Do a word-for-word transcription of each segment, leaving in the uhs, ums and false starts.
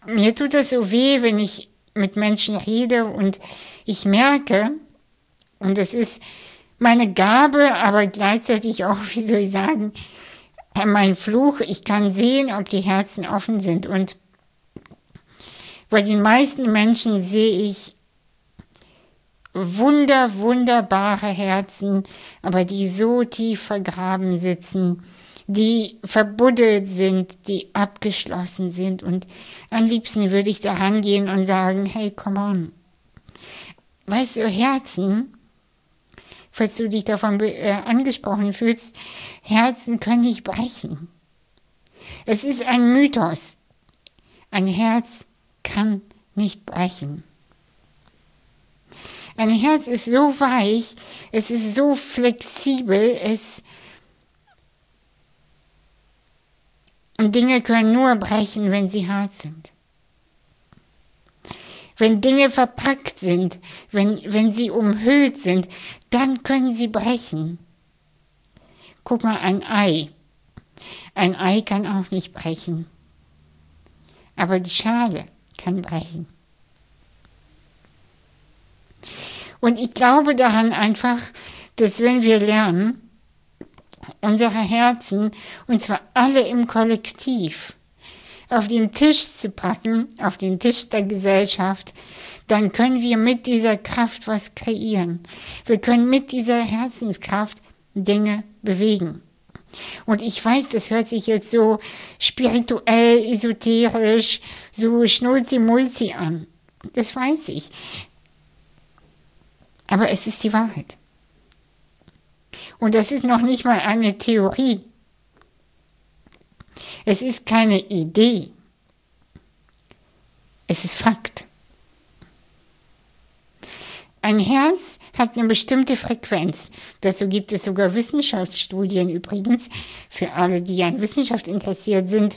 mir tut das so weh, wenn ich mit Menschen rede und ich merke, und das ist meine Gabe, aber gleichzeitig auch, wie soll ich sagen, mein Fluch, ich kann sehen, ob die Herzen offen sind. Und bei den meisten Menschen sehe ich wunder, wunderbare Herzen, aber die so tief vergraben sitzen, die verbuddelt sind, die abgeschlossen sind. Und am liebsten würde ich da rangehen und sagen, hey, come on. Weißt du, Herzen, falls du dich davon äh, angesprochen fühlst, Herzen können nicht brechen. Es ist ein Mythos. Ein Herz kann nicht brechen. Ein Herz ist so weich, es ist so flexibel, es und Dinge können nur brechen, wenn sie hart sind. Wenn Dinge verpackt sind, wenn, wenn sie umhüllt sind, dann können sie brechen. Guck mal, ein Ei. Ein Ei kann auch nicht brechen. Aber die Schale kann brechen. Und ich glaube daran einfach, dass wenn wir lernen, unsere Herzen, und zwar alle im Kollektiv, auf den Tisch zu packen, auf den Tisch der Gesellschaft, dann können wir mit dieser Kraft was kreieren. Wir können mit dieser Herzenskraft Dinge bewegen. Und ich weiß, das hört sich jetzt so spirituell, esoterisch, so schnulzi-mulzi an. Das weiß ich. Aber es ist die Wahrheit. Und das ist noch nicht mal eine Theorie. Es ist keine Idee. Es ist Fakt. Ein Herz hat eine bestimmte Frequenz. Dazu gibt es sogar Wissenschaftsstudien übrigens, für alle, die an Wissenschaft interessiert sind.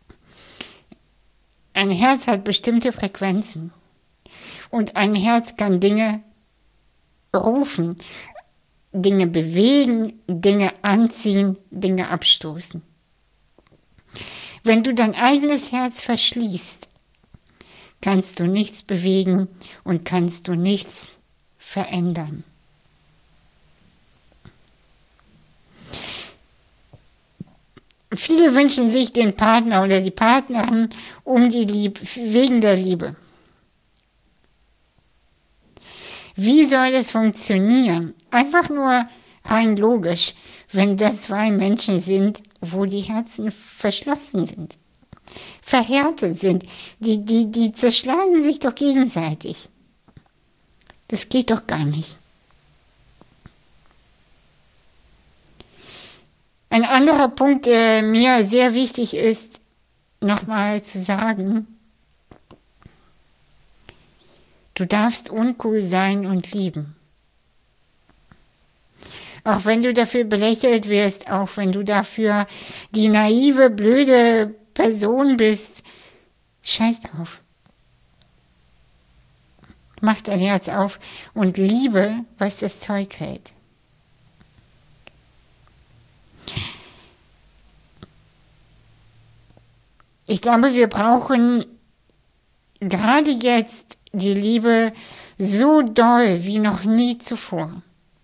Ein Herz hat bestimmte Frequenzen. Und ein Herz kann Dinge rufen, Dinge bewegen, Dinge anziehen, Dinge abstoßen. Wenn du dein eigenes Herz verschließt, kannst du nichts bewegen und kannst du nichts verändern. Viele wünschen sich den Partner oder die Partnerin um die Liebe, wegen der Liebe. Wie soll das funktionieren? Einfach nur rein logisch, wenn da zwei Menschen sind, wo die Herzen verschlossen sind, verhärtet sind, die, die, die zerschlagen sich doch gegenseitig. Das geht doch gar nicht. Ein anderer Punkt, der mir sehr wichtig ist, nochmal zu sagen: Du darfst uncool sein und lieben. Auch wenn du dafür belächelt wirst, auch wenn du dafür die naive, blöde Person bist, scheiß drauf. Mach dein Herz auf und liebe, was das Zeug hält. Ich glaube, wir brauchen gerade jetzt die Liebe so doll wie noch nie zuvor.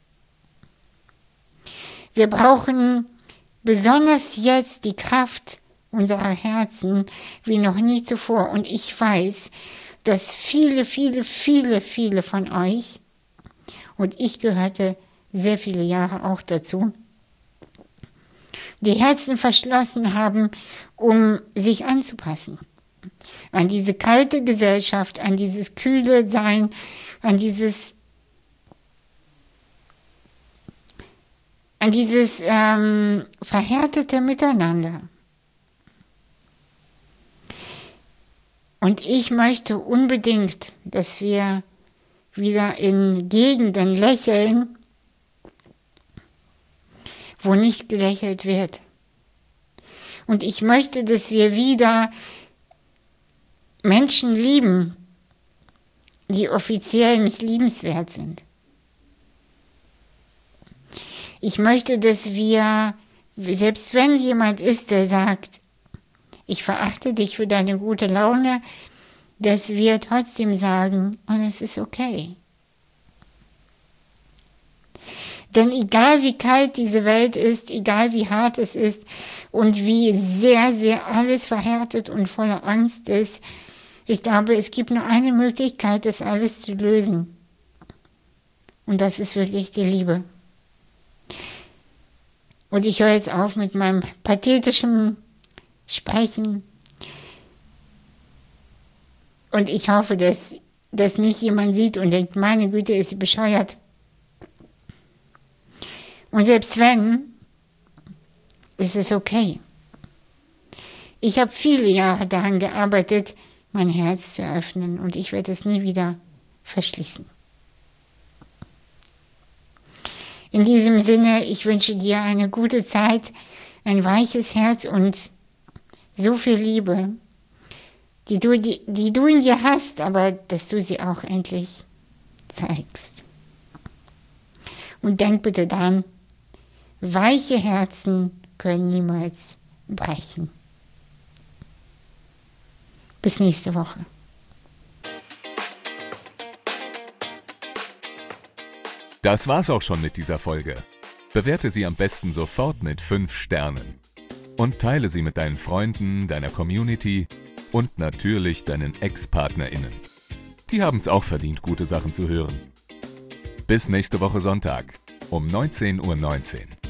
Wir brauchen besonders jetzt die Kraft unserer Herzen wie noch nie zuvor. Und ich weiß, dass viele, viele, viele, viele von euch, und ich gehörte sehr viele Jahre auch dazu, die Herzen verschlossen haben, um sich anzupassen. An diese kalte Gesellschaft, an dieses kühle Sein, an dieses, an dieses ähm, verhärtete Miteinander. Und ich möchte unbedingt, dass wir wieder in Gegenden lächeln, wo nicht gelächelt wird. Und ich möchte, dass wir wieder Menschen lieben, die offiziell nicht liebenswert sind. Ich möchte, dass wir, selbst wenn jemand ist, der sagt, ich verachte dich für deine gute Laune, dass wir trotzdem sagen, und es ist okay. Denn egal wie kalt diese Welt ist, egal wie hart es ist und wie sehr, sehr alles verhärtet und voller Angst ist, ich glaube, es gibt nur eine Möglichkeit, das alles zu lösen. Und das ist wirklich die Liebe. Und ich höre jetzt auf mit meinem pathetischen Sprechen. Und ich hoffe, dass das nicht jemand sieht und denkt, meine Güte, ist sie bescheuert. Und selbst wenn, ist es okay. Ich habe viele Jahre daran gearbeitet, mein Herz zu öffnen und ich werde es nie wieder verschließen. In diesem Sinne, ich wünsche dir eine gute Zeit, ein weiches Herz und so viel Liebe, die du, die, die du in dir hast, aber dass du sie auch endlich zeigst. Und denk bitte daran, weiche Herzen können niemals brechen. Bis nächste Woche. Das war's auch schon mit dieser Folge. Bewerte sie am besten sofort mit fünf Sternen. Und teile sie mit deinen Freunden, deiner Community und natürlich deinen Ex-PartnerInnen. Die haben's auch verdient, gute Sachen zu hören. Bis nächste Woche Sonntag um neunzehn Uhr neunzehn.